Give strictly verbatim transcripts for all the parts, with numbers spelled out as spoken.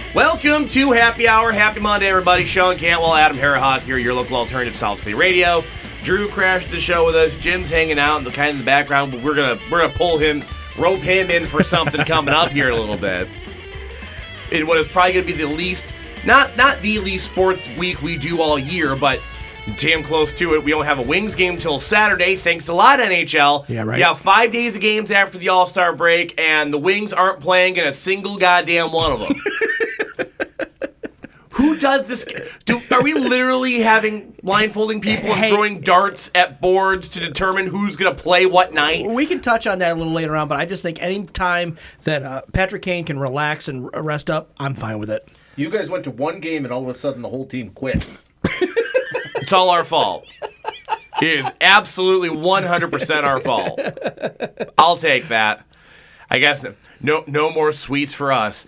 Welcome to Happy Hour. Happy Monday, everybody. Sean Cantwell, Adam Harahawk here, your local alternative South State Radio. Drew crashed the show with us. Jim's hanging out in the kind of the background, but we're gonna we're gonna pull him, rope him in for something coming up here in a little bit. In what is probably gonna be the least, not not the least sports week we do all year, but damn close to it. We don't have a Wings game till Saturday. Thanks a lot, N H L. Yeah, right. We have five days of games after the All-Star break, and the Wings aren't playing in a single goddamn one of them. Who does this? Do, are we literally having blindfolding people and Hey. throwing darts at boards to determine who's going to play what night? We can touch on that a little later on, but I just think any time that uh, Patrick Kane can relax and rest up, I'm fine with it. You guys went to one game and all of a sudden the whole team quit. It's all our fault. It is absolutely one hundred percent our fault. I'll take that. I guess no no more sweets for us.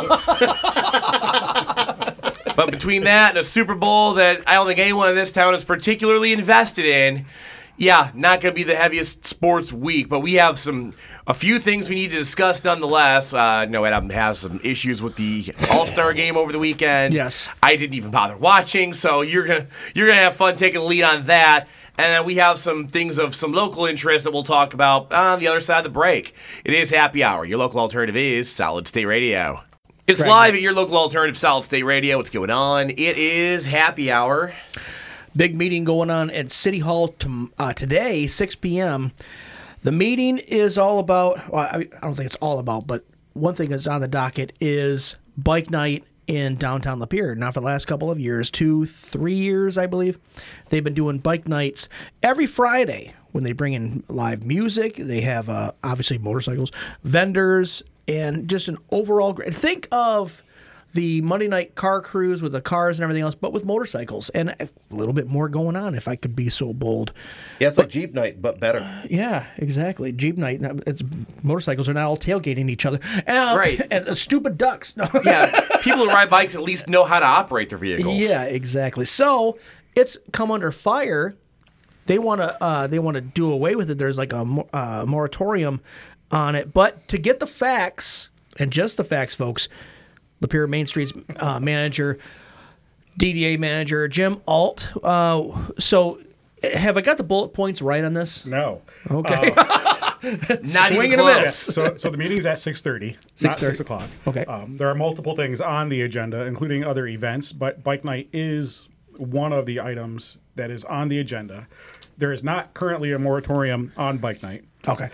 But between that and a Super Bowl that I don't think anyone in this town is particularly invested in, yeah, not going to be the heaviest sports week. But we have some a few things we need to discuss nonetheless. Uh, no, Adam has some issues with the All-Star game over the weekend. Yes. I didn't even bother watching, so you're gonna you're gonna have fun taking the lead on that. And then we have some things of some local interest that we'll talk about on the other side of the break. It is Happy Hour. Your local alternative is Solid State Radio. It's Right. live at your local alternative Solid State Radio. What's going on? It is Happy Hour. Big meeting going on at City Hall to, uh, today, six p.m. The meeting is all about, well, I, I don't think it's all about, but one thing that's on the docket is bike night in downtown Lapeer. Now, for the last couple of years, two, three years, I believe, they've been doing bike nights every Friday when they bring in live music. They have, uh, obviously, motorcycles, vendors, and just an overall great. Think of the Monday night car cruise with the cars and everything else, but with motorcycles and a little bit more going on, if I could be so bold. Yeah, it's like Jeep night, but better. Yeah, exactly. Jeep night. It's motorcycles are now all tailgating each other. Uh, Right. And uh, stupid ducks. No. Yeah, people who ride bikes at least know how to operate their vehicles. Yeah, exactly. So it's come under fire. They want to. Uh, they want to do away with it. There's like a mo- uh, moratorium on it. But to get the facts, and just the facts, folks, Lapeer Main Street's uh, manager, D D A manager, Jim Alt. Uh, so have I got the bullet points right on this? No. Okay. Not Swing even and a close. miss. So, so the meeting's at six thirty, not six thirty. six o'clock. Okay. Um, there are multiple things on the agenda, including other events, but bike night is one of the items that is on the agenda. There is not currently a moratorium on bike night. Okay.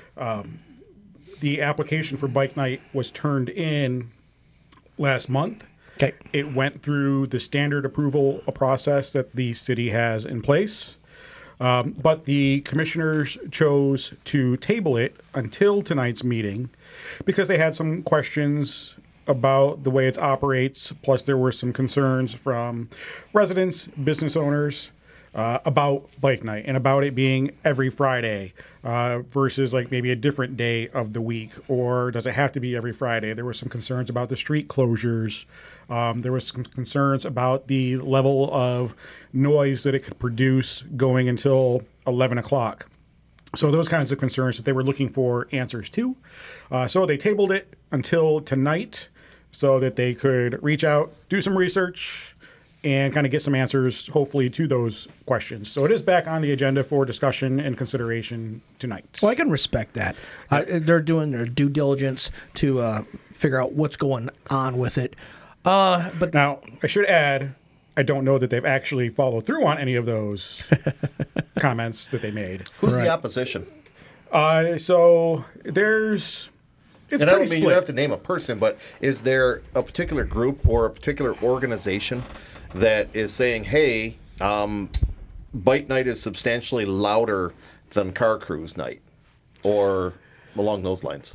The application for bike night was turned in last month. Okay. It went through the standard approval process that the city has in place. Um, but the commissioners chose to table it until tonight's meeting because they had some questions about the way it operates. Plus, there were some concerns from residents, business owners, uh, about bike night and about it being every Friday uh, versus like maybe a different day of the week, or does it have to be every Friday? There were some concerns about the street closures. Um, there was some concerns about the level of noise that it could produce going until eleven o'clock. So those kinds of concerns that they were looking for answers to. Uh, so they tabled it until tonight so that they could reach out, do some research, and kind of get some answers, hopefully, to those questions. So it is back on the agenda for discussion and consideration tonight. Well, I can respect that. Uh, they're doing their due diligence to uh, figure out what's going on with it. Uh, but Now, I should add, I don't know that they've actually followed through on any of those comments that they made. Who's Right. the opposition? Uh, so there's, it's and I pretty don't mean you split. don't have to name a person, but is there a particular group or a particular organization that is saying, hey, um, bike night is substantially louder than car cruise night, or along those lines?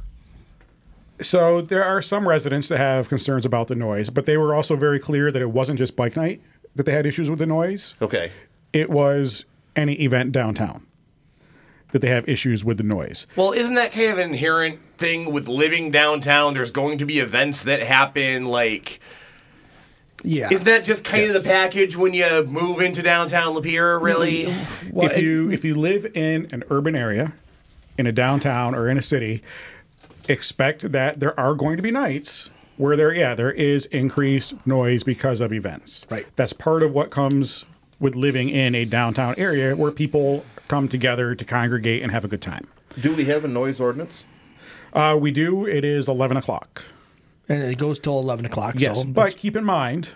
So there are some residents that have concerns about the noise, but they were also very clear that it wasn't just bike night that they had issues with the noise. Okay. It was any event downtown that they have issues with the noise. Well, isn't that kind of an inherent thing with living downtown? There's going to be events that happen, like, yeah. isn't that just kind of the package when you move into downtown Lapeer, really? Well, if it- you if you live in an urban area, in a downtown or in a city, expect that there are going to be nights where there, yeah, there is increased noise because of events. Right. That's part of what comes with living in a downtown area where people come together to congregate and have a good time. Do we have a noise ordinance? Uh, we do. It is eleven o'clock. And it goes till eleven o'clock. Yes, so but keep in mind,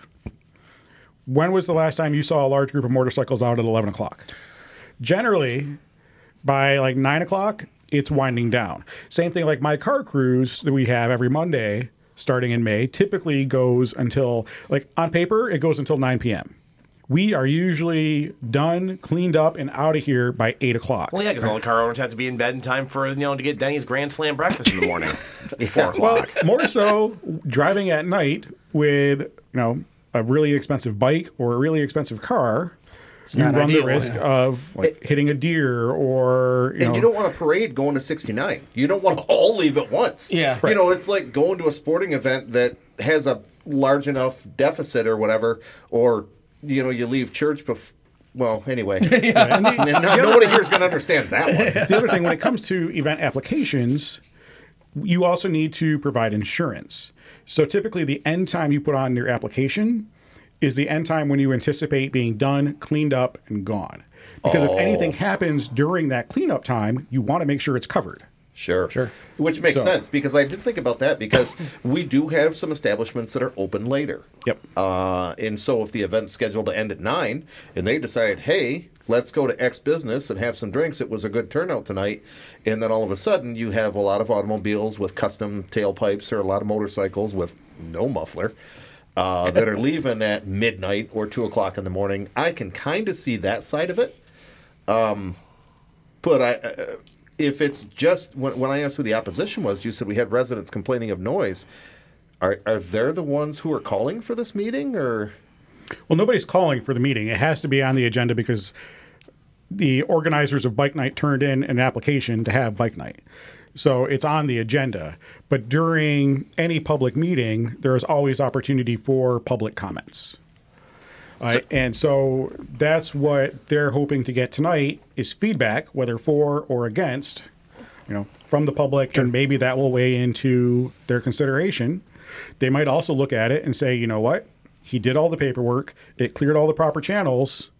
when was the last time you saw a large group of motorcycles out at eleven o'clock? Generally, by like nine o'clock, it's winding down. Same thing like my car cruise that we have every Monday starting in May typically goes until, like on paper, it goes until nine p.m. We are usually done, cleaned up, and out of here by eight o'clock. Well, yeah, because all the car owners have to be in bed in time for, you know, to get Denny's Grand Slam breakfast in the morning. Four Well, o'clock. more so driving at night with, you know, a really expensive bike or a really expensive car, you not run ideal, the risk yeah. of like hitting a deer or, you And know. you don't want a parade going to sixty-nine. You don't want to all leave at once. Yeah. You know, it's like going to a sporting event that has a large enough deficit or whatever, or, you know, you leave church before. Well, anyway. Yeah, and the- No, nobody here is going to understand that one. the other thing, when it comes to event applications, you also need to provide insurance. So typically the end time you put on your application is the end time when you anticipate being done, cleaned up, and gone. Because if anything happens during that cleanup time, you want to make sure it's covered. Sure. Sure. Which makes So- sense, because I did think about that, because we do have some establishments that are open later. Yep. Uh, and so if the event's scheduled to end at nine and they decide, hey, let's go to X business and have some drinks, it was a good turnout tonight, and then all of a sudden you have a lot of automobiles with custom tailpipes or a lot of motorcycles with no muffler uh, that are leaving at midnight or two o'clock in the morning, I can kind of see that side of it. Um, but I... Uh, If it's just, when, when I asked who the opposition was, you said we had residents complaining of noise. Are are they the ones who are calling for this meeting, or? Well, nobody's calling for the meeting. It has to be on the agenda because the organizers of Bike Night turned in an application to have Bike Night. So it's on the agenda. But during any public meeting, there is always opportunity for public comments. Uh, and so that's what they're hoping to get tonight is feedback, whether for or against, you know, from the public, and maybe that will weigh into their consideration. They might also look at it and say, you know what, he did all the paperwork, it cleared all the proper channels,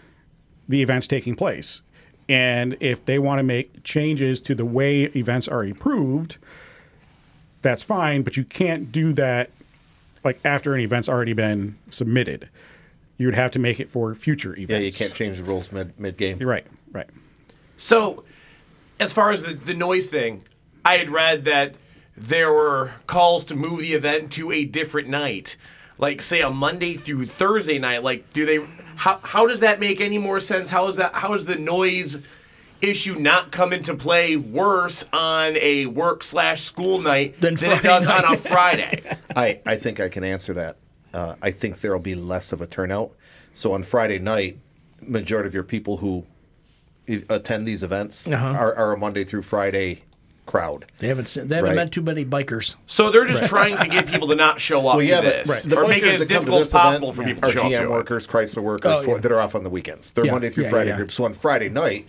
the event's taking place. And if they want to make changes to the way events are approved, that's fine, but you can't do that like after an event's already been submitted. You would have to make it for future events. Yeah, you can't change the rules mid mid game. You're right, right. So, as far as the, the noise thing, I had read that there were calls to move the event to a different night, like say a Monday through Thursday night. Like, do they? How how does that make any more sense? How is that? How does the noise issue not come into play worse on a work slash school night Than than it Friday does night. on a Friday? I, I think I can answer that. Uh, I think there will be less of a turnout. So on Friday night, majority of your people who i- attend these events Uh-huh. are, are a Monday through Friday crowd. They haven't seen, they haven't Right. met too many bikers. So they're just trying to get people to not show up Well, yeah, to but this, the or make bikers it as that come to difficult as this possible event for people are to show G up M to it. workers, Chrysler workers Oh, yeah. for- that are off on the weekends. They're Yeah, Monday through yeah, Friday yeah. groups. So on Friday night,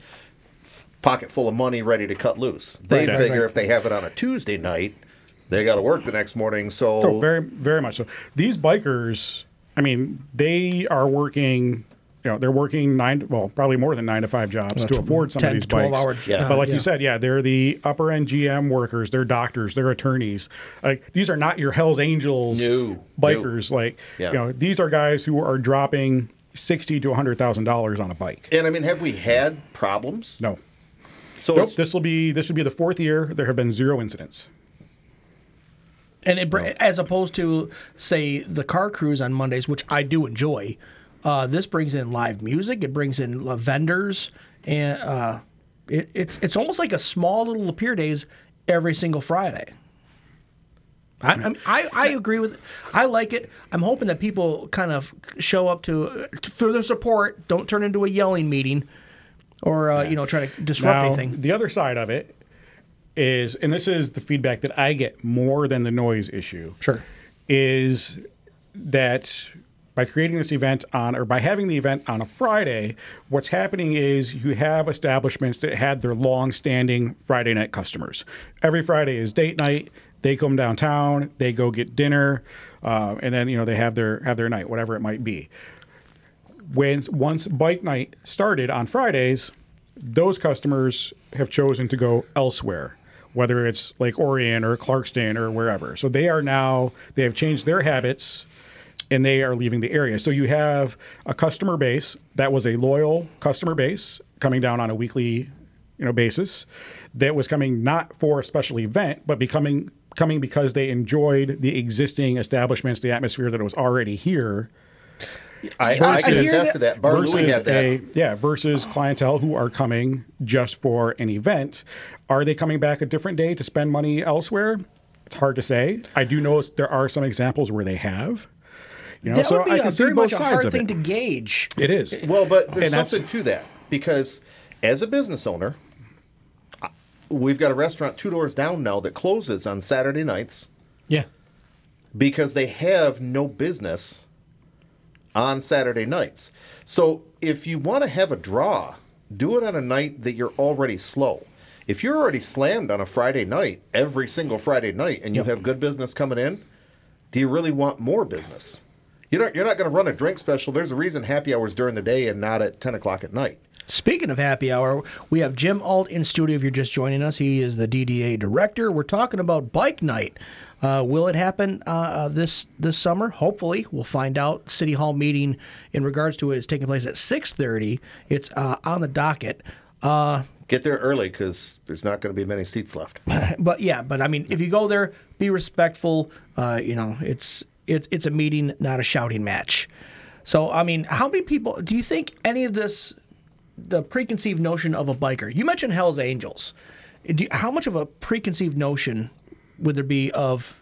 pocket full of money ready to cut loose. They Right, figure right. if they have it on a Tuesday night, they got to work the next morning. So Oh, very, very much so. These bikers, I mean, they are working. You know, they're working nine, well, probably more than nine to five jobs to afford some ten of these to twelve bikes. hours. Yeah. But like yeah. you said, yeah, they're the upper end G M workers. They're doctors. They're attorneys. Like these are not your Hell's Angels No, bikers. Like Yeah. you know, these are guys who are dropping sixty to a hundred thousand dollars on a bike. and I mean, have we had problems? No, So nope. it's, This will be this would be the fourth year there have been zero incidents. And it, br- as opposed to, say, the car cruise on Mondays, which I do enjoy, uh, this brings in live music. It brings in uh, vendors, and uh, it, it's it's almost like a small little Lapeer Days every single Friday. I, I, mean, I I agree with. I like it. I'm hoping that people kind of show up to for their support. Don't turn into a yelling meeting, or uh, you know, try to disrupt Now, anything. the other side of it is, and this is the feedback that I get more than the noise issue. Sure. Is that by creating this event on, or by having the event on a Friday, what's happening is you have establishments that had their long-standing Friday night customers. Every Friday is date night. They come downtown, they go get dinner, uh, and then you know they have their have their night, whatever it might be. When once bike night started on Fridays, those customers have chosen to go elsewhere, whether it's Lake Orion or Clarkston or wherever. So they are now they have changed their habits, and they are leaving the area. So you have a customer base that was a loyal customer base coming down on a weekly, you know, basis that was coming not for a special event, but becoming coming because they enjoyed the existing establishments, the atmosphere that was already here. I, I Versus- can I hear attest to that- that. Bar Louie Versus had that. a yeah, versus clientele who are coming just for an event. Are they coming back a different day to spend money elsewhere? It's hard to say. I do know there are some examples where they have. You know, That so would be I a can see very both much a sides hard of thing it. to gauge. It is. Well, but there's And that's- something to that because as a business owner, I- we've got a restaurant two doors down now that closes on Saturday nights Yeah. because they have no business on Saturday nights. So if you want to have a draw, do it on a night that you're already slow. If you're already slammed on a Friday night, every single Friday night, and you have good business coming in, do you really want more business? You're not, you're not going to run a drink special. There's a reason happy hour's during the day and not at ten o'clock at night. Speaking of happy hour, we have Jim Alt in studio if you're just joining us. He is the D D A director. We're talking about bike night. Uh, will it happen uh, uh, this this summer? Hopefully. We'll find out. City Hall meeting in regards to it is taking place at six thirty. It's uh, on the docket. Uh, Get there early because there's not going to be many seats left. but yeah, but I mean, if you go there, be respectful. Uh, you know, it's it's it's a meeting, not a shouting match. So, I mean, how many people do you think any of this, the preconceived notion of a biker? You mentioned Hell's Angels. Do you, how much of a preconceived notion would there be of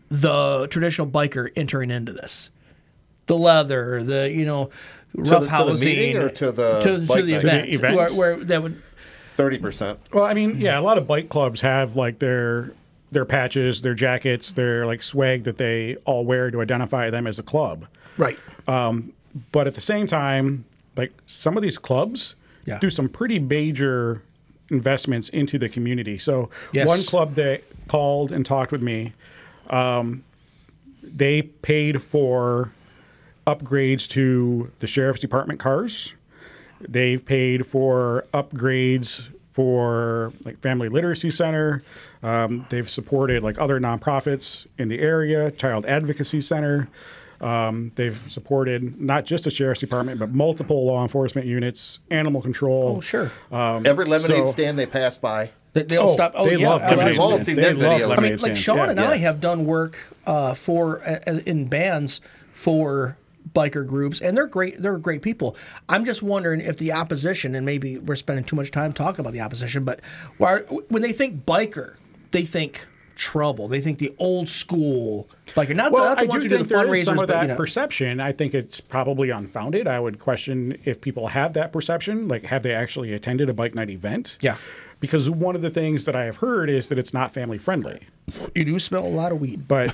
the traditional biker entering into this? The leather, the you know, rough to the housing, meeting or to the to, to bike the night? event, To the event? Where, where that would. thirty percent. Well, I mean, yeah, a lot of bike clubs have like their their patches, their jackets, their like swag that they all wear to identify them as a club. Right. But at the same time, like some of these clubs Yeah. do some pretty major investments into the community. So Yes. one club that called and talked with me, um, they paid for upgrades to the sheriff's department cars. They've paid for upgrades for like Family Literacy Center. Um, they've supported like other nonprofits in the area, Child Advocacy Center. Um, they've supported not just the sheriff's department, but multiple law enforcement units, animal control. Oh, sure. Every lemonade so- stand they pass by. They, they don't Oh, stop. Oh, they yeah. love oh, lemonade We've all stands. seen They that love video. I lemonade mean, like stands. Sean Yeah. and I yeah. have done work uh, for uh, in bands for biker groups, and they're great. They're great people. I'm just wondering if the opposition, and maybe we're spending too much time talking about the opposition, but why, when they think biker, they think trouble. They think the old school biker, not, Well, the, not the I ones do who do think the there fundraisers, is some of but that you know. perception. I think it's probably unfounded. I would question if people have that perception. Like, have they actually attended a bike night event? Yeah. Because one of the things that I have heard is that it's not family friendly. You do smell a lot of weed. But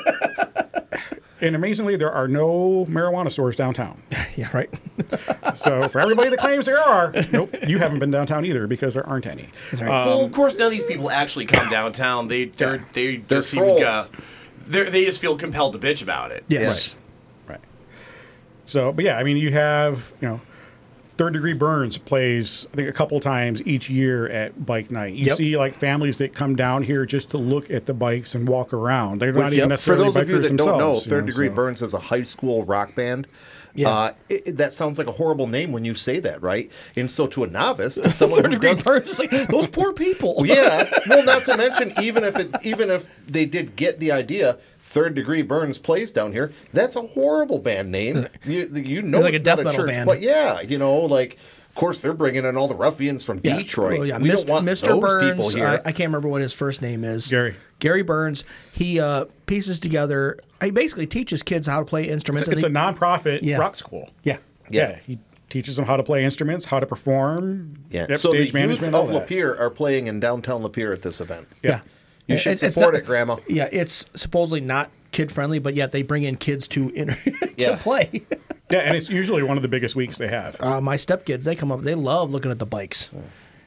and amazingly, there are no marijuana stores downtown. Yeah, right. So for everybody that claims there are, nope, you haven't been downtown either because there aren't any. That's right. well, of course, none of these people actually come downtown. They they're, they They're just seem trolls. uh, they're, they just feel compelled to bitch about it. Yes. Right. So, but yeah, I mean, you have, you know, Third Degree Burns plays, I think, a couple times each year at bike night. You Yep. see, like, families that come down here just to look at the bikes and walk around. They're not Which, even for necessarily those of you bikers that don't know, themselves, you Third Degree so- Burns is a high school rock band. Yeah. Uh, it, it- that sounds like a horrible name when you say that, right? And so to a novice, to someone Third who degree does, burns. It's like, those poor people. yeah. Well, not to mention, even if it, even if they did get the idea, Third Degree Burns plays down here. That's a horrible band name. You, you know, Like a it's death not a metal church, band. but yeah, you know, like. Of course, they're bringing in all the ruffians from Yeah. Detroit. Oh, yeah. We Mister don't want Mister those Burns, people here. I, I can't remember what his first name is. Gary. Gary Burns. He uh, pieces together. He basically teaches kids how to play instruments. It's, it's a and they- nonprofit Yeah. rock school. yeah. Yeah. Yeah. He teaches them how to play instruments, how to perform, Yeah. yep, so the stage youth management, of all that. Lapeer are playing in downtown Lapeer at this event. Yeah. You should It's- it's support not- it, Grandma. Yeah, it's supposedly not kid friendly, but yet they bring in kids to inter- to Yeah. play. Yeah, and it's usually one of the biggest weeks they have. Uh, my stepkids, they come up, they love looking at the bikes.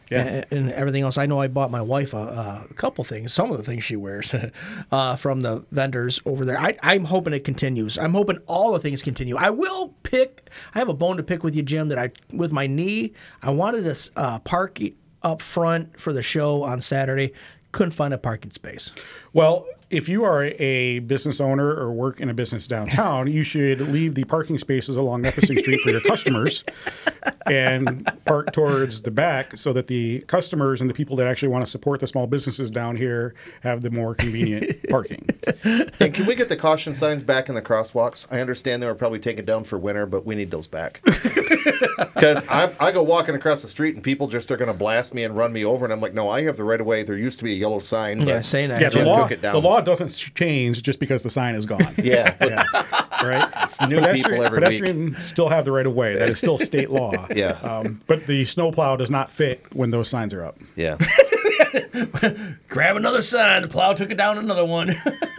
Yeah. and, and everything else. I know I bought my wife a, a couple things, some of the things she wears uh, from the vendors over there. I, I'm hoping it continues. I'm hoping all the things continue. I will pick. I have a bone to pick with you, Jim. That I with my knee, I wanted to uh, park up front for the show on Saturday. Couldn't find a parking space. Well, if you are a business owner or work in a business downtown, you should leave the parking spaces along Nipissing Street for your customers and park towards the back so that the customers and the people that actually want to support the small businesses down here have the more convenient parking. And can we get the caution signs back in the crosswalks? I understand they were probably taken down for winter, but we need those back. Because I, I go walking across the street and people just are going to blast me and run me over, and I'm like, no, I have the right of way. There used to be a yellow sign. But Yeah, saying that. Yeah, the Jim law, took it down. the law doesn't change just because the sign is gone. Yeah, but Yeah, right? it's new people every week. Pedestrians still have the right of way. That is still state law. Yeah. Um, but the snowplow does not fit when those signs are up. Yeah. Grab another sign. The plow took it down another one.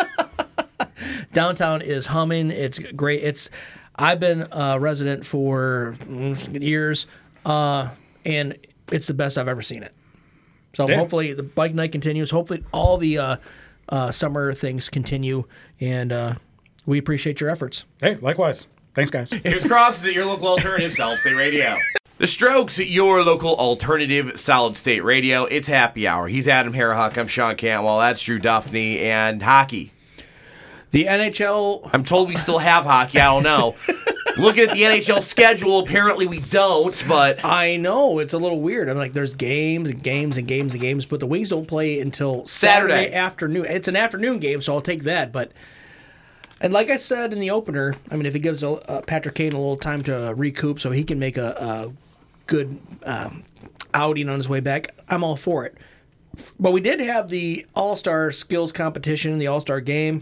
Downtown is humming. It's great. It's I've been a resident for mm, years, uh, and it's the best I've ever seen it. So Yeah. hopefully the bike night continues. Hopefully all the uh, uh, summer things continue, and uh, we appreciate your efforts. Hey, likewise. Thanks, guys. News Cross is at your local alternative Solid State Radio. The Strokes at your local alternative Solid State Radio. It's happy hour. He's Adam Harahawk. I'm Sean Cantwell. That's Drew Duffney. And hockey. The N H L. I'm told we still have hockey. I don't know. Looking at the N H L schedule, apparently we don't, but I know it's a little weird. I'm like, there's games and games and games and games, but the Wings don't play until Saturday, Saturday. afternoon. It's an afternoon game, so I'll take that. But and like I said in the opener, I mean, if it gives uh, Patrick Kane a little time to recoup, so he can make a, a good um, outing on his way back, I'm all for it. But we did have the All-Star Skills Competition, the All-Star Game,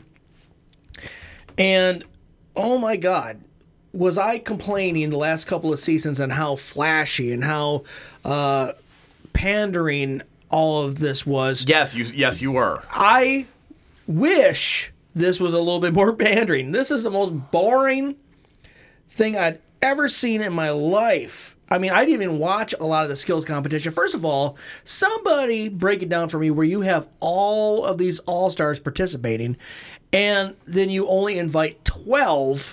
and oh my God. Was I complaining the last couple of seasons on how flashy and how uh, pandering all of this was? yes, you yes you were. I wish this was a little bit more pandering. This is the most boring thing I'd ever seen in my life. I mean, I didn't even watch a lot of the skills competition. First of all, somebody break it down for me where you have all of these all-stars participating, and then you only invite twelve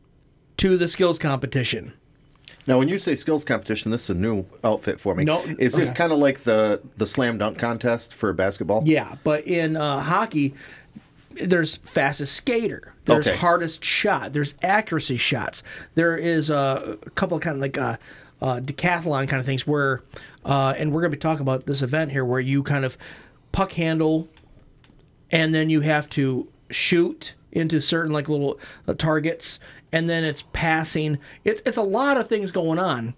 to the skills competition. Now, when you say skills competition, this is a new outfit for me. No, is this okay. kind of like the the slam dunk contest for basketball? Yeah, but in uh, hockey, there's fastest skater, there's Okay. hardest shot, there's accuracy shots, there is uh, a couple of kind of like uh, uh, decathlon kind of things where, uh, and we're going to be talking about this event here where you kind of puck handle, and then you have to shoot into certain like little uh, targets, and then it's passing. It's it's a lot of things going on,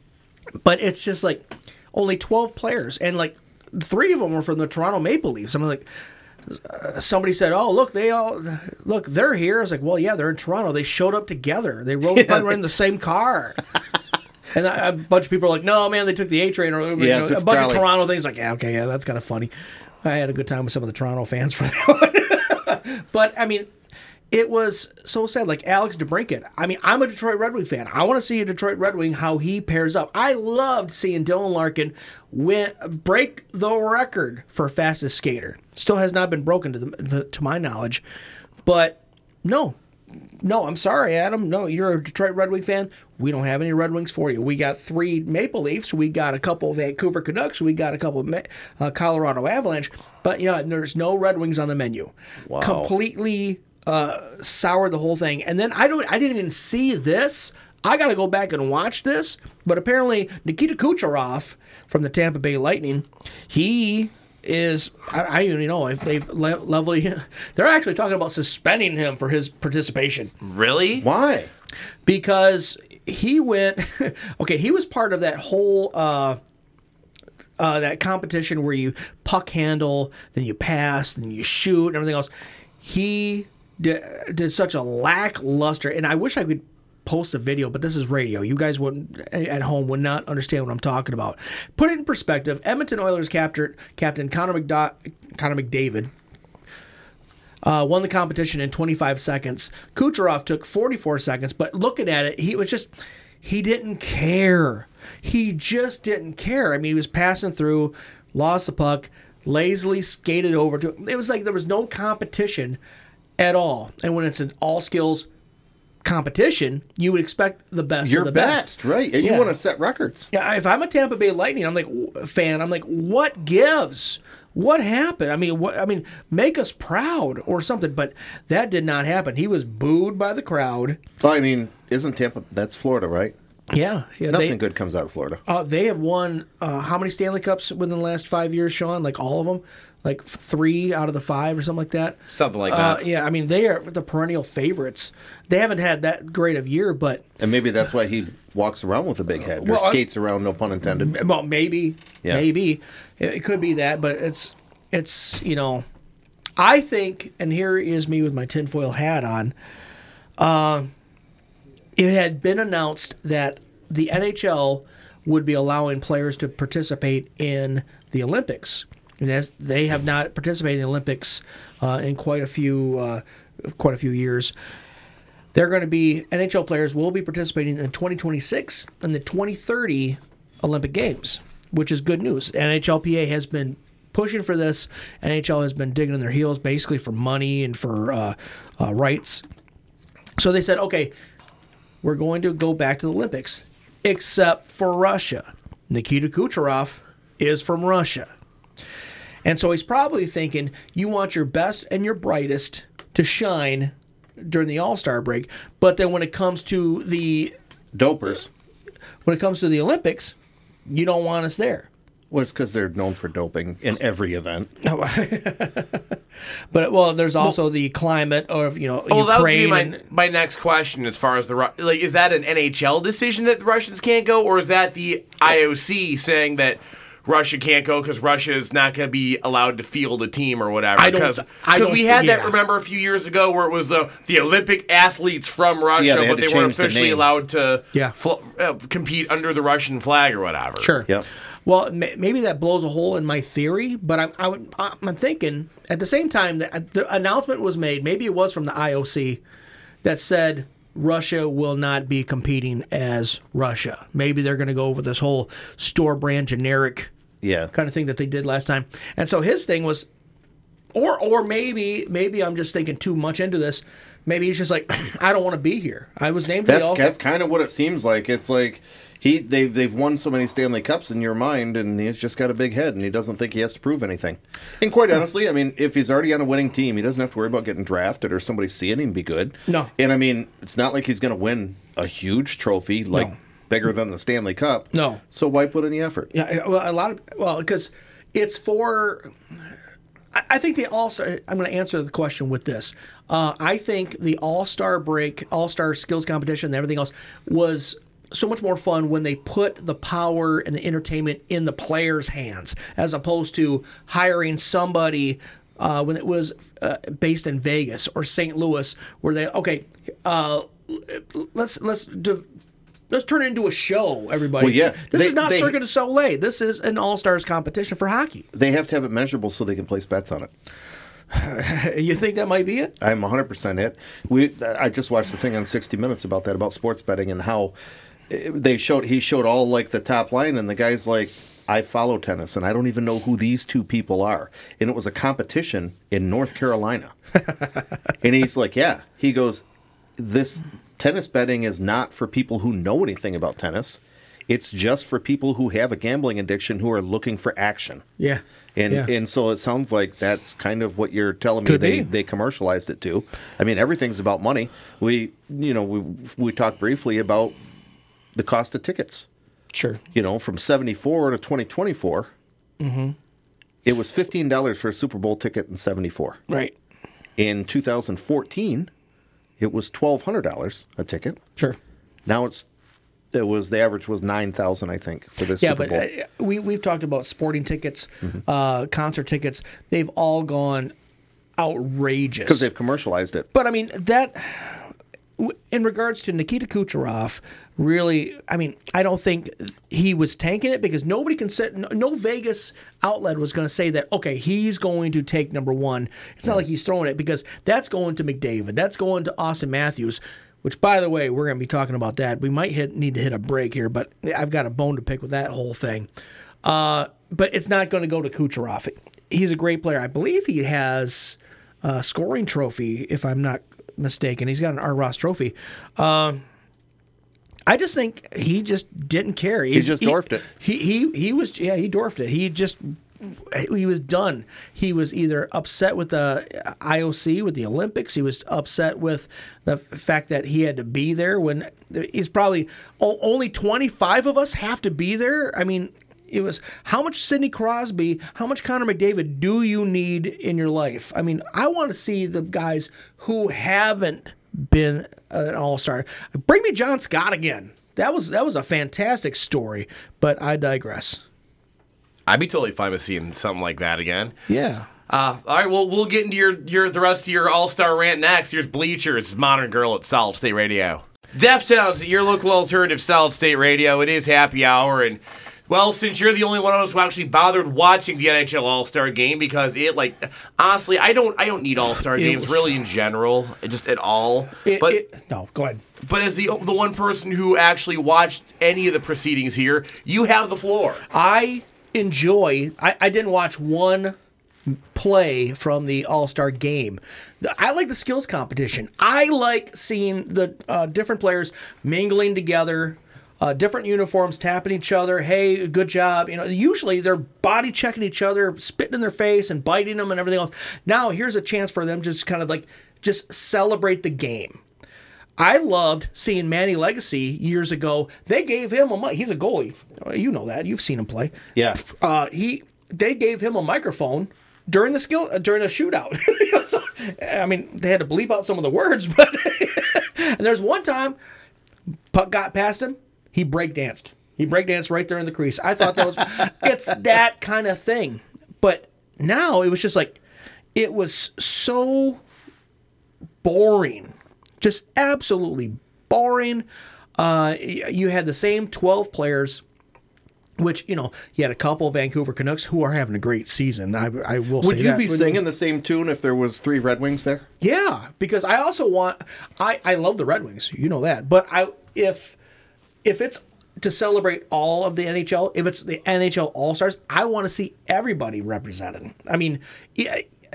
but it's just like only twelve players, and like three of them were from the Toronto Maple Leafs. I'm like, uh, somebody said, "Oh, look, they all look, they're here." I was like, "Well, yeah, they're in Toronto. They showed up together. They rode Yeah, probably in the same car." And a bunch of people are like, "No, man, they took the A train," or you Yeah, know, took a the bunch trolley. of Toronto things. Like, yeah, okay, yeah, that's kind of funny. I had a good time with some of the Toronto fans for that one. But I mean, it was so sad. Like Alex DeBrincat. I mean, I'm a Detroit Red Wing fan. I want to see a Detroit Red Wing how he pairs up. I loved seeing Dylan Larkin win break the record for fastest skater. Still has not been broken to the to my knowledge. But no. No, I'm sorry, Adam. No, you're a Detroit Red Wing fan. We don't have any Red Wings for you. We got three Maple Leafs. We got a couple Vancouver Canucks. We got a couple Ma- uh, Colorado Avalanche. But, you know, there's no Red Wings on the menu. Wow. Completely uh, soured the whole thing. And then I don't. I didn't even see this. I got to go back and watch this. But apparently, Nikita Kucherov from the Tampa Bay Lightning, he is, I, I don't even know if they've le- levelly, they're actually talking about suspending him for his participation Really? Why? because he went, okay, he was part of that whole, uh, uh, that competition where you puck handle, then you pass, then you shoot, and everything else. He did, did such a lackluster, and I wish I could post a video, but this is radio. You guys wouldn't at home would not understand what I'm talking about. Put it in perspective. Edmonton Oilers captain captain Connor McDa- Connor McDavid uh, won the competition in twenty-five seconds. Kucherov took forty-four seconds, but looking at it, he was just he didn't care. He just didn't care. I mean, he was passing through, lost the puck, lazily skated over to it. It was like there was no competition at all. And when it's an all skills competition, you would expect the best Your of the best, best. right? And Yeah. you want to set records. Yeah, if I'm a Tampa Bay Lightning, I'm like w- fan. I'm like, what gives? What happened? I mean, what? I mean, make us proud or something. But that did not happen. He was booed by the crowd. Well, I mean, isn't Tampa? That's Florida, right? Yeah, yeah. Nothing they, good comes out of Florida. Uh, they have won uh, how many Stanley Cups within the last five years, Sean? Like all of them, like three out of the five or something like that. Something like Uh, that. yeah, I mean they are the perennial favorites. They haven't had that great of year, but And maybe that's why he walks around with a big head, or Well, I- skates around, no pun intended. well, maybe, Yeah. maybe it, it could be that, but it's it's you know, I think, and here is me with my tinfoil hat on. Uh, it had been announced that the N H L would be allowing players to participate in the Olympics. And as they have not participated in the Olympics uh, in quite a few uh, quite a few years. They're going to be N H L players will be participating in twenty twenty-six and the twenty thirty Olympic Games, which is good news. N H L P A has been pushing for this. N H L has been digging in their heels basically for money and for uh, uh, rights. So they said, okay, we're going to go back to the Olympics, except for Russia. Nikita Kucherov is from Russia. And so he's probably thinking, you want your best and your brightest to shine during the All-Star break, but then when it comes to the Dopers. when it comes to the Olympics, you don't want us there. Well, it's because they're known for doping in every event. But well, there's also the climate of you know Oh, that was gonna be Ukraine. my, and, my next question. As far as the Ru- like, is that an N H L decision that the Russians can't go, or is that the I O C saying that Russia can't go because Russia is not going to be allowed to field a team or whatever? I don't Because th- I don't we thi- had that. yeah. Remember a few years ago where it was the the Olympic athletes from Russia, Yeah, they had but to they weren't change the officially name. allowed to Yeah. fl- uh, compete under the Russian flag or whatever. Sure. Yep. Well, ma- maybe that blows a hole in my theory, but I'm I would, I'm thinking at the same time that the announcement was made. Maybe it was from the I O C that said Russia will not be competing as Russia. Maybe they're going to go over this whole store brand generic Yeah. kind of thing that they did last time. And so his thing was, or or maybe maybe I'm just thinking too much into this. Maybe he's just like, I don't want to be here. I was named to the That's All-Star. that's kind of what it seems like. It's like he they they've won so many Stanley Cups in your mind, and he's just got a big head, and he doesn't think he has to prove anything. And quite honestly, I mean, if he's already on a winning team, he doesn't have to worry about getting drafted or somebody seeing him be good. No. And I mean, it's not like he's going to win a huge trophy like No. bigger than the Stanley Cup. No. So why put in the effort? Yeah, well, a lot of well, because it's for. I- I think the All Star. I'm going to answer the question with this. Uh, I think the All Star break, All Star skills competition, and everything else was so much more fun when they put the power and the entertainment in the players' hands, as opposed to hiring somebody. Uh, when it was uh, based in Vegas or Saint Louis, where they okay, uh, let's let's. Do, Let's turn it into a show, everybody. Well, yeah. This They- is not they- Cirque du Soleil. This is an all-stars competition for hockey. They have to have it measurable so they can place bets on it. You think that might be it? I'm one hundred percent it. We I just watched the thing on sixty minutes about that, about sports betting and how eh, they showed he showed all like the top line, and the guy's like, I follow tennis and I don't even know who these two people are. And it was a competition in North Carolina. And he's like, yeah. He goes, this tennis betting is not for people who know anything about tennis. It's just for people who have a gambling addiction who are looking for action. Yeah. And yeah. and so it sounds like that's kind of what you're telling me Could they, be. they commercialized it to. I mean, everything's about money. We you know we we talked briefly about the cost of tickets. Sure. You know, from seventy-four to twenty twenty-four, mm-hmm. It was fifteen dollars for a Super Bowl ticket in seventy-four. Right. In two thousand fourteen, it was twelve hundred dollars a ticket. Sure. Now it's it was the average was nine thousand, I think, for this Yeah, Super but Bowl. uh, we we've talked about sporting tickets, Mm-hmm. uh, concert tickets. They've all gone outrageous. Because they've commercialized it. But I mean that. In regards to Nikita Kucherov, really, I mean, I don't think he was tanking it because nobody can sit. No, no Vegas outlet was going to say that. Okay, he's going to take number one. It's not like he's throwing it because that's going to McDavid. That's going to Austin Matthews. which, by the way, we're going to be talking about that. We might hit, need to hit a break here, but I've got a bone to pick with that whole thing. Uh, but it's not going to go to Kucherov. He's a great player. I believe he has a scoring trophy, if I'm not mistaken. He's got an Art Ross trophy. Um, I just think he just didn't care. He's, he just dwarfed he, it. He, he he was yeah he dwarfed it. He just he was done. He was either upset with the I O C, with the Olympics. He was upset with the fact that he had to be there when he's probably only twenty-five of us have to be there. I mean, it was how much Sidney Crosby, how much Connor McDavid do you need in your life? I mean, I want to see the guys who haven't been an all-star. Bring me John Scott again. That was that was a fantastic story, but I digress. I'd be totally fine with seeing something like that again. Yeah. Uh, all right, well, we'll get into your, your the rest of your all-star rant next. Here's Bleachers, Modern Girl at Solid State Radio. Deftones, your local alternative Solid State Radio. It is happy hour, and, well, since you're the only one of us who actually bothered watching the N H L All-Star Game, because it, like, honestly, I don't I don't need All-Star It games was- really in general, just at all. It, but it, no, go ahead. but as the the one person who actually watched any of the proceedings here, you have the floor. I enjoy. I, I didn't watch one play from the All-Star game. The- I like the skills competition. I like seeing the uh, different players mingling together, uh, different uniforms, tapping each other. Hey, good job. You know, usually they're body checking each other, spitting in their face and biting them and everything else. Now here's a chance for them just kind of like just celebrate the game. I loved seeing Manny Legacy years ago. They gave him a mic. He's a goalie. You know that. You've seen him play. Yeah. Uh, he they gave him a microphone during the skill uh, during a shootout. So, I mean, they had to bleep out some of the words, but and there's one time puck got past him, he breakdanced. He breakdanced right there in the crease. I thought that was it's that kind of thing. But now it was just like it was so boring. Just absolutely boring. Uh, you had the same twelve players, which, you know, you had a couple of Vancouver Canucks who are having a great season. I, I will Would say you that. be singing the same tune if there was three Red Wings there? Yeah, because I also want I, I love the Red Wings, you know that. But I if if it's to celebrate all of the N H L, if it's the N H L All-Stars, I want to see everybody represented. I mean, yeah,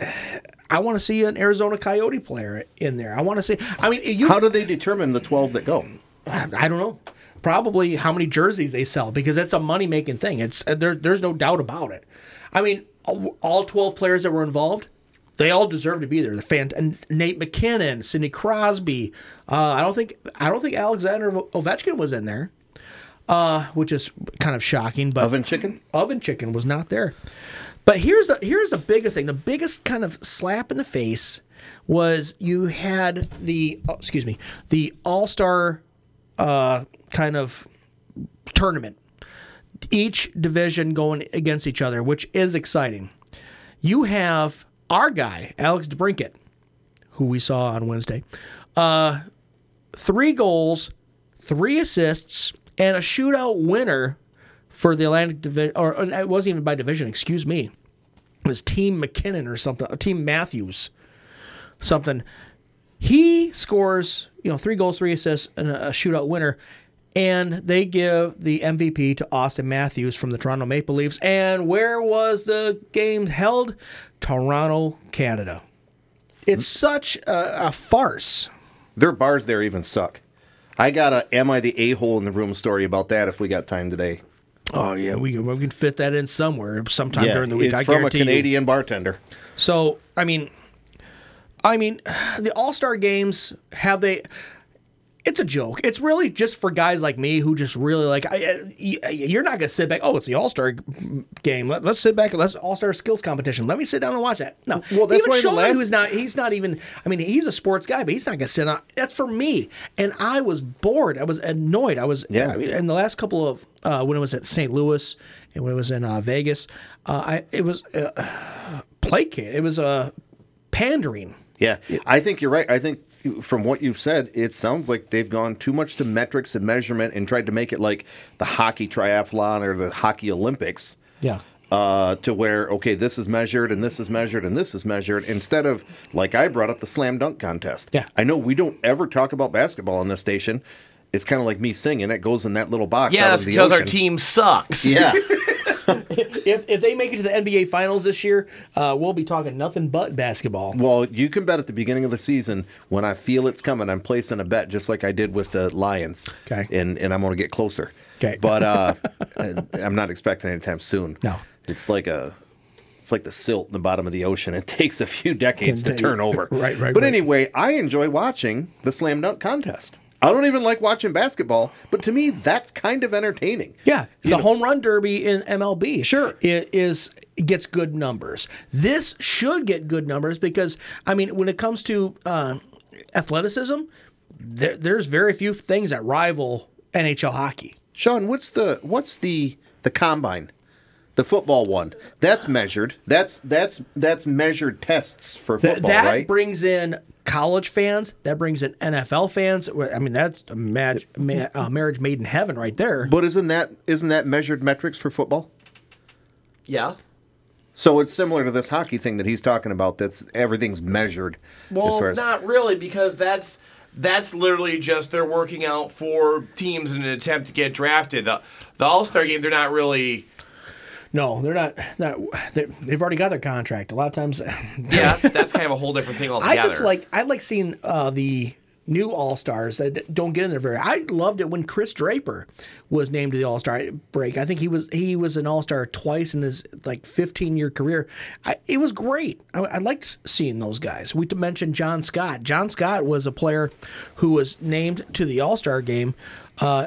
I want to see an Arizona Coyote player in there. I want to see I mean, you How do they determine the twelve that go? I don't know. Probably how many jerseys they sell, because it's a money-making thing. It's there, there's no doubt about it. I mean, all twelve players that were involved, they all deserve to be there. They're fan- and Nate McKinnon, Sidney Crosby. Uh, I don't think I don't think Alexander Ovechkin was in there, uh, which is kind of shocking. But Oven chicken? Oven Chicken was not there. But here's the here's the biggest thing. The biggest kind of slap in the face was you had the oh, excuse me the All-Star uh, kind of tournament. Each division going against each other, which is exciting. You have our guy Alex DeBrincat, who we saw on Wednesday, uh, three goals, three assists, and a shootout winner for the Atlantic Division, or it wasn't even by division, excuse me. It was Team McKinnon or something, Team Matthews, something. He scores, you know, three goals, three assists, and a shootout winner, and they give the M V P to Austin Matthews from the Toronto Maple Leafs. And where was the game held? Toronto, Canada. It's such a, a farce. Their bars there even suck. I got a Am I the A-hole in the room story about that if we got time today. Oh, yeah, we can, we can fit that in somewhere sometime Yeah, during the week. it's I from a guarantee you. Canadian bartender. So, I mean, I mean, the All-Star games, have they... It's a joke. It's really just for guys like me who just really like. I, you're not gonna sit back. Oh, it's the All-Star game. Let, let's sit back and let's All-Star skills competition. Let me sit down and watch that. No, Well, that's even why the Sean, last- who's not. He's not even. I mean, he's a sports guy, but he's not gonna sit on. That's for me. And I was bored. I was annoyed. I was. Yeah. I mean, in the last couple of uh, when it was at Saint Louis and when it was in uh, Vegas, uh, I it was uh, placate. It was uh, pandering. Yeah, I think you're right. I think from what you've said, it sounds like they've gone too much to metrics and measurement and tried to make it like the hockey triathlon or the hockey Olympics. Yeah. uh, to where, okay, this is measured and this is measured and this is measured, instead of, like I brought up, the slam dunk contest. Yeah. I know we don't ever talk about basketball on this station. It's kind of like me singing. It goes in that little box Yeah, out that's of the because ocean. our team sucks. Yeah. If if they make it to the N B A Finals this year, uh, we'll be talking nothing but basketball. Well, you can bet at the beginning of the season, when I feel it's coming, I'm placing a bet just like I did with the Lions. Okay. And and I'm going to get closer. Okay. But uh, I'm not expecting it anytime soon. No. It's like a it's like the silt in the bottom of the ocean. It takes a few decades Can to take- turn over. Right, right, But right. anyway, I enjoy watching the slam dunk contest. I don't even like watching basketball, but to me, that's kind of entertaining. Yeah, the home run derby in M L B Sure. i- is gets good numbers. This should get good numbers because I mean, when it comes to uh, athleticism, there, there's very few things that rival N H L hockey. Sean, what's the what's the the combine? The football one. That's measured. That's that's that's measured tests for Th- football, that right? brings in college fans. That brings in N F L fans. I mean, that's a match, ma- uh, marriage made in heaven right there. But isn't that isn't that measured metrics for football? Yeah. So it's similar to this hockey thing that he's talking about. That's everything's measured. Well, as far as, not really, because that's that's literally just they're working out for teams in an attempt to get drafted. The the All Star game, they're not really. No, they're not. Not they're, they've already got their contract. A lot of times, Yeah, that's, that's kind of a whole different thing altogether. I just like I like seeing uh, the new All Stars that don't get in there very. I loved it when Chris Draper was named to the All Star break. I think he was he was an All Star twice in his like fifteen year career. I, it was great. I, I liked seeing those guys. We mentioned John Scott. John Scott was a player who was named to the All Star game uh,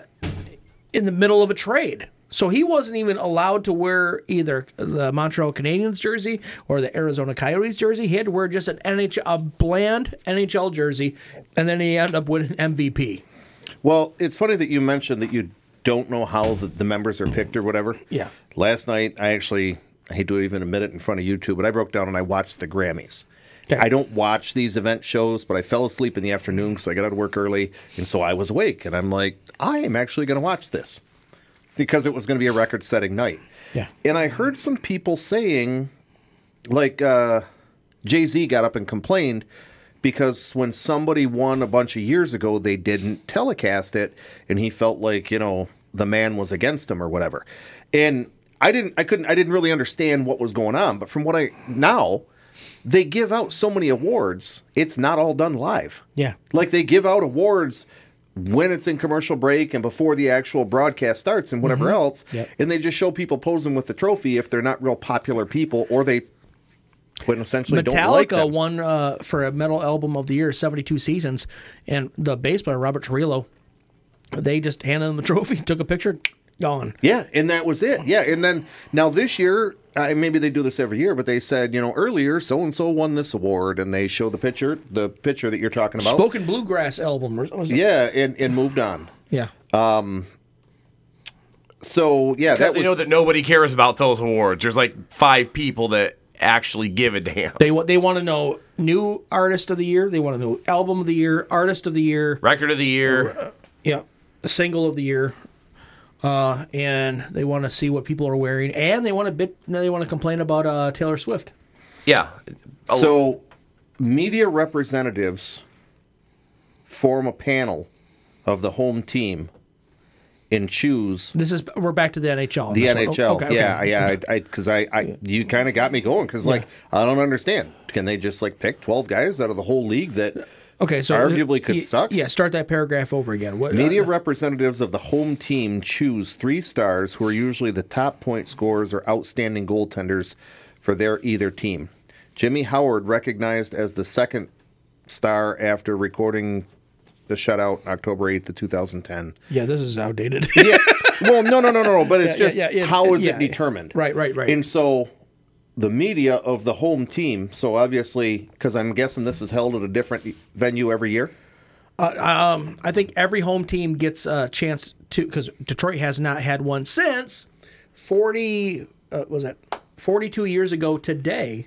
in the middle of a trade. So he wasn't even allowed to wear either the Montreal Canadiens jersey or the Arizona Coyotes jersey. He had to wear just an N H L, a bland N H L jersey, and then he ended up winning M V P. well, it's funny that you mentioned that you don't know how the, the members are picked or whatever. Yeah. Last night, I actually I hate to even admit it in front of you two, but I broke down and I watched the Grammys. Okay. I don't watch these event shows, but I fell asleep in the afternoon because I got out of work early, and so I was awake, and I'm like, I am actually going to watch this. Because it was going to be a record-setting night. Yeah. And I heard some people saying, like, uh, Jay-Z got up and complained because when somebody won a bunch of years ago, they didn't telecast it, and he felt like, you know, the man was against him or whatever. And I didn't, I couldn't, I didn't really understand what was going on. But from what I now, they give out so many awards, it's not all done live. Yeah. Like they give out awards when it's in commercial break and before the actual broadcast starts and whatever else. Yep. And they just show people posing with the trophy if they're not real popular people or they when essentially don't like Metallica them. won uh, for a metal album of the year, seventy-two seasons, and the bass player Robert Trujillo, they just handed him the trophy, took a picture, gone. Yeah, and that was it. Yeah, and then now this year, uh, maybe they do this every year, but they said, you know, earlier so and so won this award, and they show the picture, the picture that you're talking about. Spoken bluegrass album. or- Was it? Yeah, and, and moved on. Yeah. So yeah, that Because was they know that nobody cares about those awards. There's like five people that actually give a damn. They want they want to know new artist of the year. They want to know album of the year, artist of the year. Record of the year. Yeah, single of the year, uh, and they want to see what people are wearing, and they want to bit. They want to complain about uh, Taylor Swift. Yeah. Oh, So, media representatives form a panel of the home team and choose This is we're back to the N H L. on the this N one. H L. Okay, okay. Yeah, yeah. I, because I, I, you kind of got me going because, like, I don't understand. Can they just like pick twelve guys out of the whole league that Okay, so arguably could y- suck? Yeah, start that paragraph over again. What Media uh, representatives of the home team choose three stars who are usually the top point scorers or outstanding goaltenders for their either team. Jimmy Howard, recognized as the second star after recording the shutout October eighth of two thousand ten. Yeah, this is outdated. Yeah. Well, no, no, no, no, no. But it's Yeah, just yeah, yeah, it's- how is yeah, it determined? right, right, right. And so the media of the home team, so obviously, because I'm guessing this is held at a different venue every year. I think every home team gets a chance to because Detroit has not had one since forty. Uh, was that forty-two years ago today?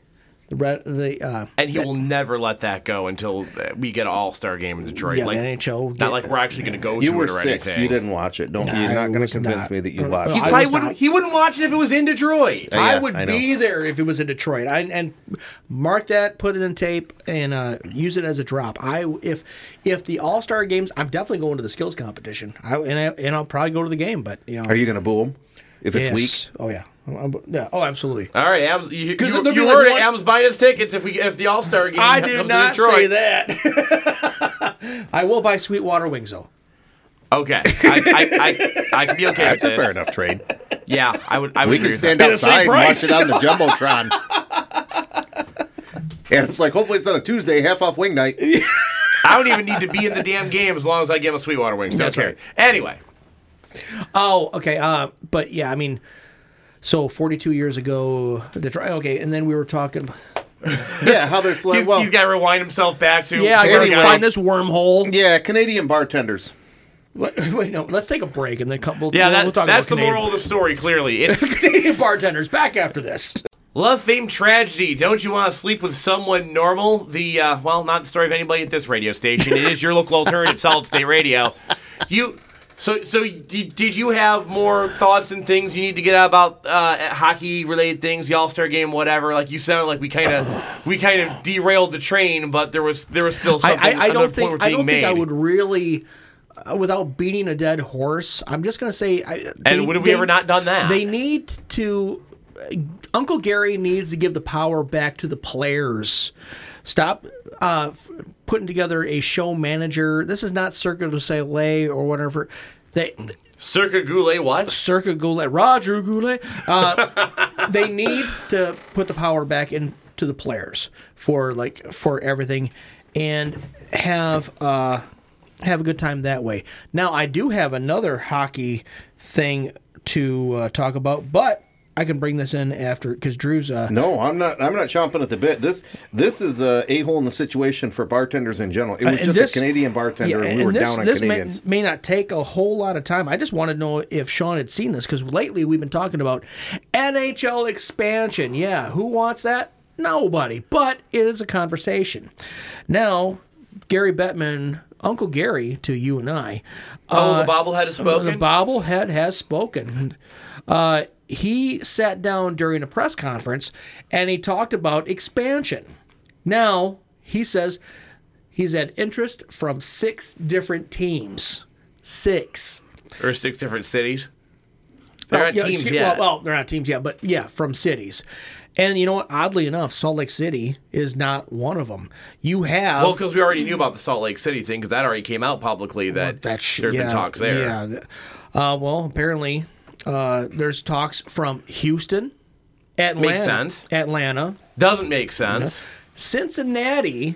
The red, the uh, And he will never let that go until we get an All-Star game in Detroit. Yeah, like, the N H L Not get- like we're actually going to go You to were it or six. anything. You didn't watch it. Don't. Nah, you're not I going to was convince not. me that you Uh, watched. He I it. probably was wouldn't. not. He wouldn't watch it if it was in Detroit. Yeah, I would I know. be there if it was in Detroit. I and mark that, put it in tape, and uh, use it as a drop. I if if the All Star games, I'm definitely going to the skills competition. I and, I, and I'll probably go to the game. But you know, Are you going to boo him if it's yes. weak? Oh yeah, I'm- yeah. Oh, absolutely. All right, Ams, you, 'Cause you, there'll be you like heard one- it. Ams buying us tickets if we if the All Star game I comes did to not Detroit. say that. I will buy Sweetwater wings though. Okay, I, I, I, I can be okay That's with a this. fair enough trade. Yeah, I would. I would We agree can with stand that. At the same outside and watch price. it on the jumbotron. And it's like, hopefully it's on a Tuesday, half off wing night. I don't even need to be in the damn game as long as I get my Sweetwater wings. Don't That's care. right. Anyway, Oh, okay. Uh, but yeah, I mean, so forty-two years ago, Detroit. Okay, and then we were talking. Yeah, how they're sl- he's, well, he's got to rewind himself back to. Yeah, I to gotta where we find got- this wormhole. yeah, Canadian bartenders. Wait, wait, no. Let's take a break and then come. We'll, Yeah, we'll, that, we'll talk that's the about Canadian. moral of the story. Clearly, it's Canadian bartenders back after this. love, fame, tragedy. Don't you want to sleep with someone normal? The uh, well, not the story of anybody at this radio station. It is your local alternative, Solid State Radio. You. So, so did, did you have more thoughts and things you need to get out about uh, hockey-related things, the All-Star game, whatever? Like you sounded like we kind of we kind of derailed the train, but there was there was still I, something. I, I another don't point think. was I being don't think I made. would really, uh, without beating a dead horse. I'm just gonna say. I, And when have we ever not done that? They need to. Uh, Uncle Gary needs to give the power back to the players. Stop uh, f- putting together a show manager. This is not Cirque du Soleil or whatever. They. Circa Goulet, what? Circa Goulet, Roger Goulet. Uh, they need to put the power back into the players for like for everything, and have uh, have a good time that way. Now, I do have another hockey thing to uh, talk about, but I can bring this in after because Drew's. Uh, No, I'm not. I'm not chomping at the bit. This this is a a hole in the situation for bartenders in general. It was and just this- a Canadian bartender, and we were this, down on this may, Canadians. may not take a whole lot of time. I just want to know if Sean had seen this because lately we've been talking about N H L expansion. Yeah, who wants that? Nobody. But it is a conversation. Now, Gary Bettman, Uncle Gary to you and I. Oh, uh, the bobblehead has spoken. The bobblehead has spoken. Uh, he sat down during a press conference and he talked about expansion. Now, he says he's had interest from six different teams. Six. or six different cities. They're not yeah, teams excuse- yet. Well, well, they're not teams yet, but yeah, from cities. And you know what? Oddly enough, Salt Lake City is not one of them. You have. Well, because we already knew about the Salt Lake City thing, because that already came out publicly that That sh- there have yeah, been talks there. Yeah. Uh, well, apparently, uh, there's talks from Houston, Atlanta, Makes sense. Atlanta, Doesn't make sense. Cincinnati.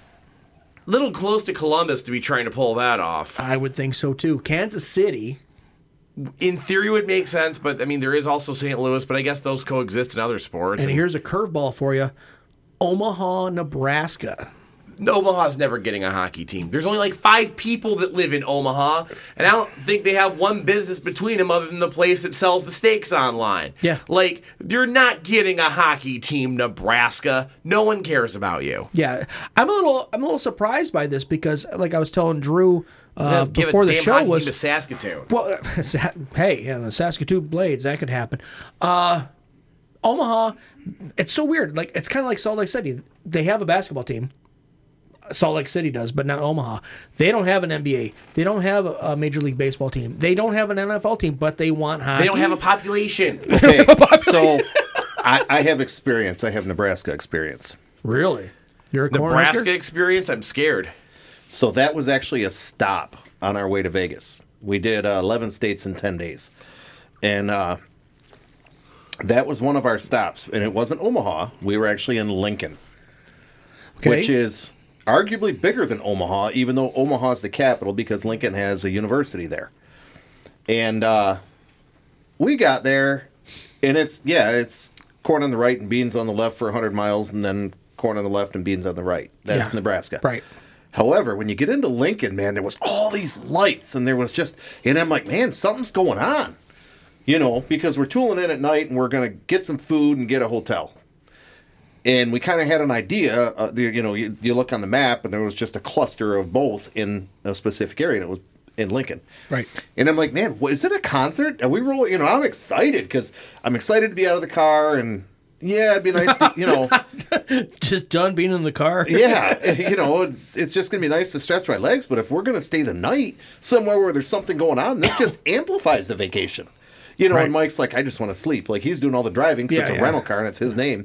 Little close to Columbus to be trying to pull that off. I would think so too. Kansas City. In theory, would make sense, but I mean, there is also Saint Louis, but I guess those coexist in other sports. And here's a curveball for you: Omaha, Nebraska. Omaha's never getting a hockey team. There's only like five people that live in Omaha, and I don't think they have one business between them other than the place that sells the steaks online. Yeah. Like, you're not getting a hockey team, Nebraska. No one cares about you. Yeah, I'm a little, I'm a little surprised by this because, like I was telling Drew uh, Let's give before a the damn show hockey was, team to Saskatoon. well, hey, you know, Saskatoon Blades, that could happen. Uh, Omaha, it's so weird. Like it's kind of like Salt Lake City. They have a basketball team. Salt Lake City does, but not Omaha. They don't have an N B A. They don't have a, a Major League Baseball team. They don't have an N F L team, but they want hockey. They don't have a population. Okay, so I, I have experience. I have Nebraska experience. Really? You're a Nebraska Cornhusker? experience, I'm scared. So that was actually a stop on our way to Vegas. We did uh, eleven states in ten days. And uh, that was one of our stops. And it wasn't Omaha. We were actually in Lincoln, Okay. which is arguably bigger than Omaha, even though Omaha's the capital because Lincoln has a university there. And uh, we got there, and it's, yeah, it's corn on the right and beans on the left for one hundred miles, and then corn on the left and beans on the right. That's Yeah. Nebraska. Right. However, when you get into Lincoln, man, there was all these lights, and there was just, and I'm like, man, something's going on. You know, because we're tooling in at night, and we're going to get some food and get a hotel. And we kind of had an idea. Uh, the, you know, you, you look on the map, and there was just a cluster of both in a specific area, and it was in Lincoln. Right. And I'm like, man, what, is it a concert? Are we rolling? You know, I'm excited because I'm excited to be out of the car, and yeah, it'd be nice to, you know. Just done being in the car. Yeah, you know, it's, it's just going to be nice to stretch my legs. But if we're going to stay the night somewhere where there's something going on, this just amplifies the vacation. You know, Right. and Mike's like, I just want to sleep. Like, he's doing all the driving because Yeah, it's a yeah. rental car and it's his name.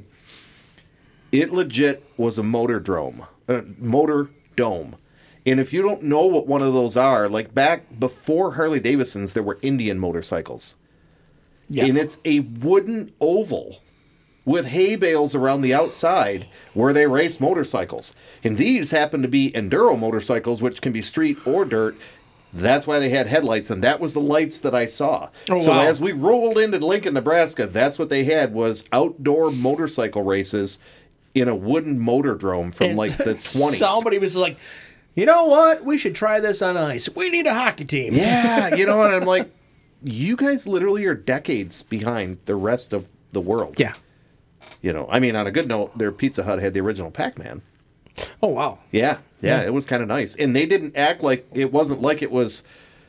It legit was a motor drome, a motor dome. And if you don't know what one of those are, like back before Harley Davidsons, there were Indian motorcycles. Yeah. And it's a wooden oval with hay bales around the outside where they race motorcycles. And these happen to be enduro motorcycles, which can be street or dirt. That's why they had headlights, and that was the lights that I saw. Oh, so wow. as we rolled into Lincoln, Nebraska, that's what they had was outdoor motorcycle races in a wooden motor drome from And like the twenties. Somebody was like, you know what? We should try this on ice. We need a hockey team. Yeah, you know, and I'm like, you guys literally are decades behind the rest of the world. Yeah. You know, I mean, on a good note, their Pizza Hut had the original Pac-Man. Oh, wow. Yeah, yeah, Yeah. it was kind of nice. And they didn't act like, it wasn't like it was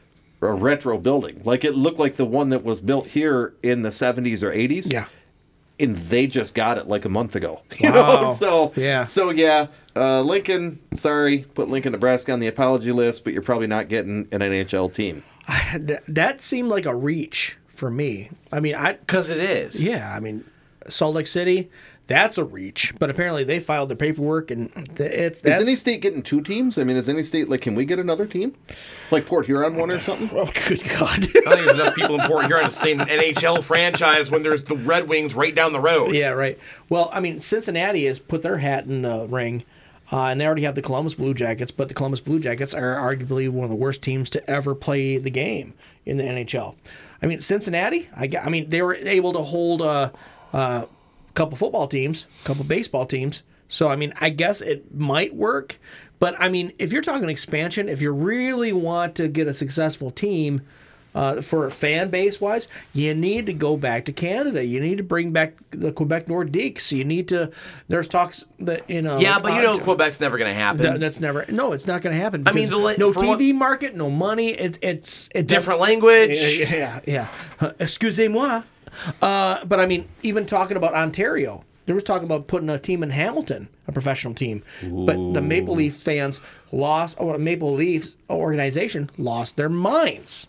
a retro building. Like, it looked like the one that was built here in the seventies or eighties. Yeah. And they just got it like a month ago. You Wow. know, so Yeah. so yeah, uh, Lincoln. Sorry, put Lincoln, Nebraska on the apology list, but you're probably not getting an N H L team. That, that seemed like a reach for me. I mean, I Because it is. yeah, I mean, Salt Lake City, that's a reach. But apparently they filed their paperwork, and th- it's that's Is any state getting two teams? I mean, is any state like, can we get another team, like Port Huron one or something? oh, good God. I think there's enough people in Port Huron to say an N H L franchise when there's the Red Wings right down the road. Yeah, right. Well, I mean, Cincinnati has put their hat in the ring, uh, and they already have the Columbus Blue Jackets, but the Columbus Blue Jackets are arguably one of the worst teams to ever play the game in the N H L. I mean, Cincinnati, I, gu- I mean, they were able to hold a, a couple football teams, a couple baseball teams. So, I mean, I guess it might work. But, I mean, if you're talking expansion, if you really want to get a successful team, Uh, for fan base wise, you need to go back to Canada. You need to bring back the Quebec Nordiques. You need to. There's talks that you know. Yeah, but you know uh, Quebec's never going to happen. th- that's never. No, it's not going to happen. I mean, because the la- no for T V what- market, no money. It, it's it Different doesn't- language. Yeah, yeah. yeah. Uh, excusez-moi. Uh, but I mean, even talking about Ontario, there was talking about putting a team in Hamilton, a professional team. But the Maple Leaf fans lost, or Maple Leafs organization lost their minds.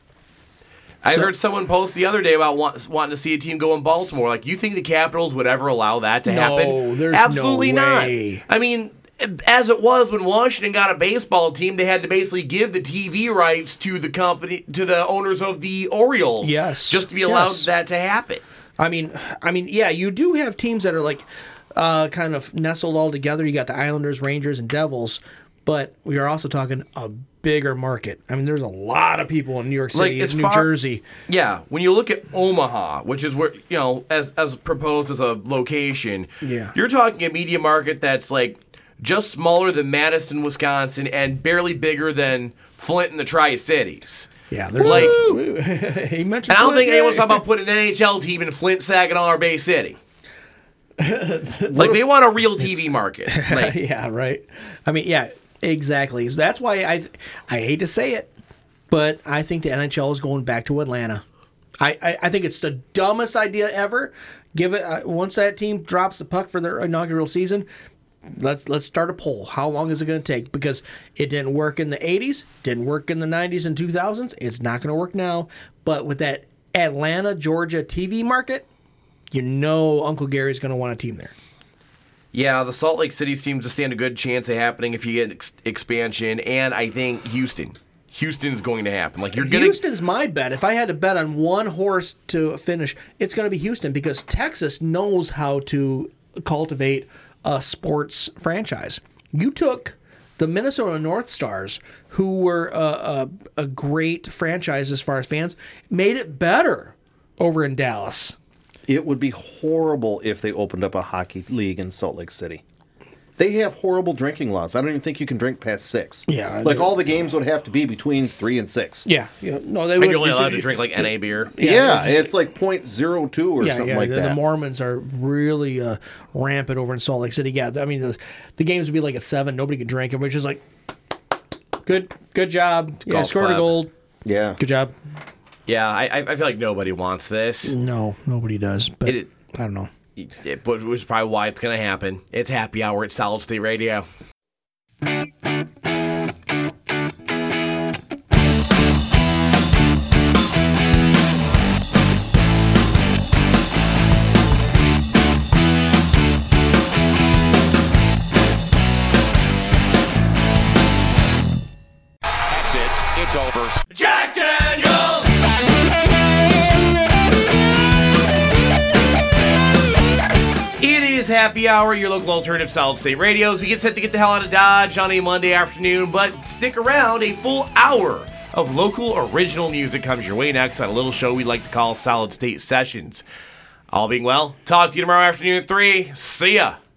I So- heard someone post the other day about want, wanting to see a team go in Baltimore. Like, you think the Capitals would ever allow that to No, happen? there's Absolutely no not. way. I mean, as it was when Washington got a baseball team, they had to basically give the T V rights to the company, to the owners of the Orioles. Yes. Just to be allowed Yes. that to happen. I mean, I mean, yeah, you do have teams that are like uh, kind of nestled all together. You got the Islanders, Rangers, and Devils, but we are also talking a bigger market. I mean, there's a lot of people in New York City, Like, as New far- Jersey. Yeah, when you look at Omaha, which is where, you know, as as proposed as a location, Yeah. you're talking a media market that's like just smaller than Madison, Wisconsin, and barely bigger than Flint and the Tri-Cities. Yeah, there's Like, he mentioned. and I don't Flint, think yeah. anyone's talking about putting an N H L team in Flint, Saginaw, or Bay City. Like, they want a real T V market. Like, yeah, right. I mean, yeah, exactly. So that's why I, I hate to say it, but I think the N H L is going back to Atlanta. I, I, I think it's the dumbest idea ever. Give it uh, once that team drops the puck for their inaugural season. Let's let's start a poll. How long is it going to take? Because it didn't work in the eighties, didn't work in the nineties and two thousands. It's not going to work now. But with that Atlanta, Georgia T V market, you know Uncle Gary's going to want a team there. yeah, the Salt Lake City seems to stand a good chance of happening if you get ex- expansion, and I think Houston. Houston's going to happen. Like, you're going to. Houston's my bet. If I had to bet on one horse to finish, it's going to be Houston because Texas knows how to cultivate a sports franchise. You took the Minnesota North Stars, who were a, a, a great franchise as far as fans, made it better over in Dallas. It would be horrible if they opened up a hockey league in Salt Lake City. They have horrible drinking laws. I don't even think you can drink past six. Yeah, like they- all the games would have to be between three and six. Yeah, yeah. No, they And would you're only just- allowed to drink like N A beer. Yeah, Yeah, it's just- it's like point zero two or Yeah, something yeah. like the, that. the Mormons are really uh, rampant over in Salt Lake City. Yeah, I mean the, the games would be like a seven. Nobody could drink, and we're just like, good, good job. Yeah, Golf scored clap. a goal. yeah. Good job. Yeah, I, I I feel like nobody wants this. No, nobody does. But It- I don't know. It, which is probably why it's going to happen. It's happy hour at Solid State Radio. That's it. It's over. Jack Daniels! It is happy hour, your local alternative Solid State Radios. We get set to get the hell out of Dodge on a Monday afternoon, but stick around. A full hour of local original music comes your way next on a little show we like to call Solid State Sessions. All being well, talk to you tomorrow afternoon at three. See ya.